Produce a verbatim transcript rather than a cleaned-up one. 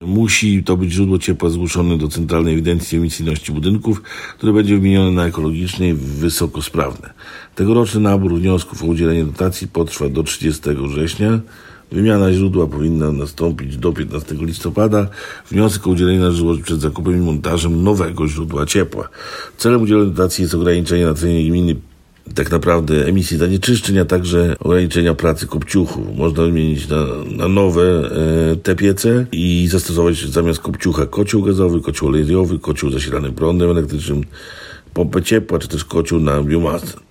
Musi to być źródło ciepła zgłoszone do Centralnej Ewidencji Emisyjności Budynków, które będzie wymienione na ekologiczne i wysokosprawne. Tegoroczny nabór wniosków o udzielenie dotacji potrwa do trzydziestego września. Wymiana źródła powinna nastąpić do piętnastego listopada. Wniosek o udzielenie należy złożyć przed zakupem i montażem nowego źródła ciepła. Celem udzielenia dotacji jest ograniczenie na terenie gminy tak naprawdę emisji zanieczyszczeń, a także ograniczenia pracy kopciuchów. Można wymienić na, na nowe e, te piece i zastosować zamiast kopciucha kocioł gazowy, kocioł olejowy, kocioł zasilany prądem elektrycznym, pompę ciepła, czy też kocioł na biomasę.